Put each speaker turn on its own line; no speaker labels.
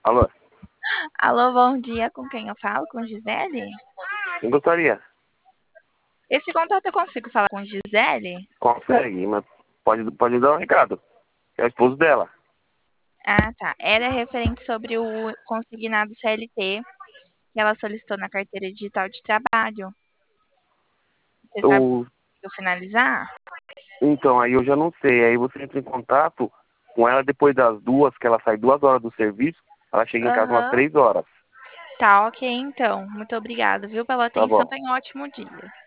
Alô,
Alô, bom dia. Com quem eu falo? Com Gisele?
quem gostaria?
Esse contato eu consigo falar com Gisele?
Consegue, mas pode dar um recado. É o esposo dela.
Ah, tá. Era referente sobre o consignado CLT que ela solicitou na carteira digital de trabalho. Você sabe
Eu,
se eu finalizar?
então, aí eu já não sei. Aí você entra em contato com ela depois das 2, que ela sai 2 horas do serviço. Ela chega em casa umas
Aham.
3 horas.
Tá, ok, então. Muito obrigada, viu, pela
Tá
atenção.
bom.
Tenha um ótimo dia.